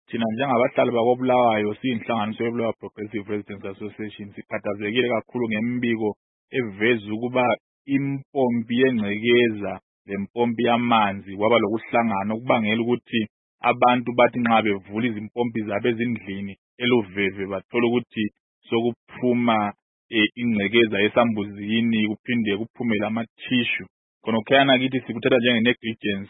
thina njengabahlali bakoBulawayo siyinhlanganiso yeBulawayo Progressive Residents Association sikhathazekile kakhulu ngembiko eveza ukuba impompi yengcekeza lempompi yamanzi kwaba lokuhlangana okubangela ukuthi abantu bathi nxa bevula izimpompi zabo ezindlini eLuveve bathola ukuthi sokuphuma ingcekeza esambuzini kuphinde kuphume lamathishu khona khayana kithi sikuthatha njenge-negligence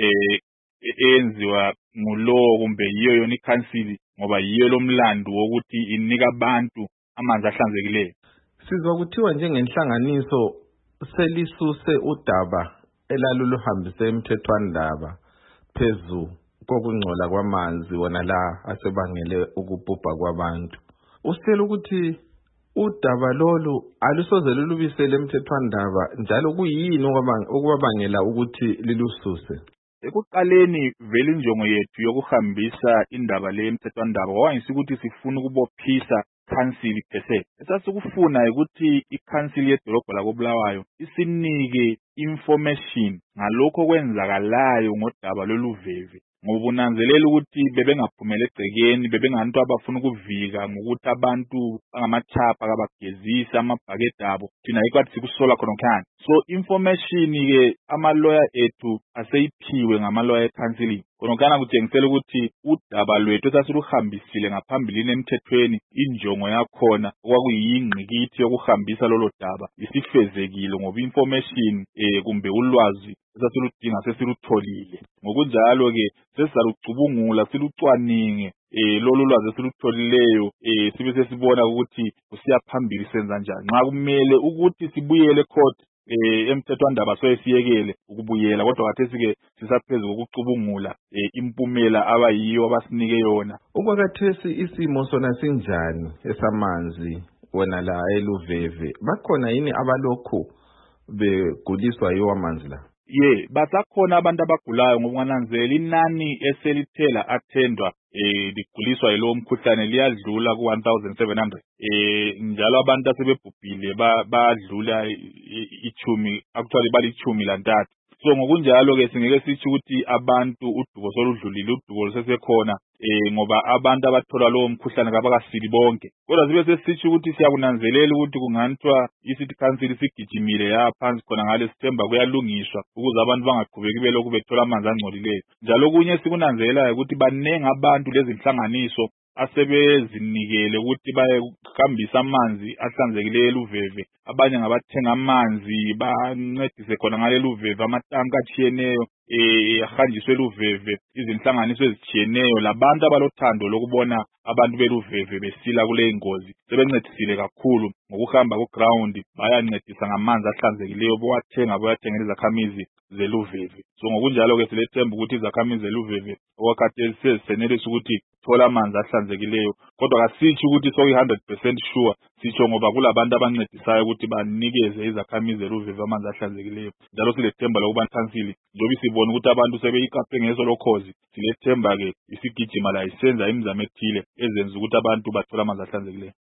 eyenziwa ngulowo kumbe yiyo yona ikhansili ngoba yiyo lomlando wokuthi inika abantu amanzi ahlanzekileyo. Sizwa kuthiwa njengenhlanganiso selisuse udaba elaluluhambise emthethwandaba phezu kokungcola kwamanzi wona la asebangele ukubhubha kwabantu. Usitshela ukuthi udaba lolu alusoze lulubisele emthethwandaba njalo kuyini okwabangela ukuthi lilususe? Ekuqaleni vele injongo yethu yokuhambisa indaba le emthethwandaba kwayisi ukuthi sifuna ukubophisa council phese. Esasikufuna ukuthi i-council yedolobha lakoBulawayo isinike information ngalokho kwenzakalayo ngodaba loluveve. Ngoba unanzelela ukuthi bebengaphumela egcekeni bebengantu abafuna ukuvika ngokuthi abantu bangamachapha kabagezisa amabhakede abo thina ikwathi sikusola khona khani. So information ke ama-lawyer ethu aseyiphiwe ngama-lawyer e-counseling khona khana kutshengisela ukuthi udaba lwethu esasiluhambisile ngaphambilini emthethweni injongo yakhona okwakuyingqikithi yokuhambisa lolo daba isifezekile ngoba information kumbe ulwazi esasiludinga sesilutholile. Ngokunjalo ke sesizalucubungula silucwaninge lolu lwazi esilutholileyo sibe sesibona ukuthi kusiya phambili senza njani. Nxa kumele ukuthi sibuyele court emthethwandaba soyesiyekele ukubuyela kodwa kathesi ke sisaphezulu kokucubungula impumela abayiyo abasinike yona. Okwakathesi isimo sona sinjani esamanzi wona la eLuveve? Bakhona yini abalokhu beguliswa yiwo amanzi la? Basakhona abantu abagulayo ngokungananzela inani eselithela athendwa liguliswa yilowo mkhuhlane liyadlula ku-1700 njalo abantu asebebhubhile badlula ichumi actually balichumi lantathu. So ngokunjalo ke singeke sithi ukuthi abantu udubo soludlulile udubo lusesekhona ngoba abantu abathola lowo mkhuhlane kabakasili bonke. Kodwa sibe sesithi ukuthi siyakunanzelela ukuthi kunganthwa i-city council sigijimile yaphansi khona ngale sithemba kuyalungiswa ukuze abantu bangaqhubeki belokhu bethola amanzi angcolileyo. Njalo kunye sikunanzelela ukuthi banengi abantu lezi nhlanganiso asebezinikele ukuthi bayehambisa amanzi ahlanzekileyo eLuveve. Abanye ngabathenga amanzi bancedise khona ngale Luveve amatanka atshiyeneyo ahanjiswe eLuveve izinhlanganiso ezitshiyeneyo labantu abalothando lokubona abantu beLuveve besila kule ingozi sebencedisile kakhulu ngokuhamba ku-ground bayancedisa ngamanzi ahlanzekileyo boyathengela izakhamizi zeLuveve. So ngokunjalo ke silethemba ukuthi izakhamizi zeLuveve okwakhathesi sezisenelisa ukuthi thola amanzi ahlanzekileyo kodwa kasithi ukuthi soyi-100% sure sitsho ngoba kulabantu abancedisayo ukuthi banikeze izakhamizi zeLuveve amanzi ahlanzekileyo. Njalo silethemba lokuba ikhansili njengoba sibona ukuthi abantu sebeyikaphe ngeso lokhozi silethemba ke isigijima la isenza imizamo ethile ezenza ukuthi abantu bathole amanzi ahlanzekileyo.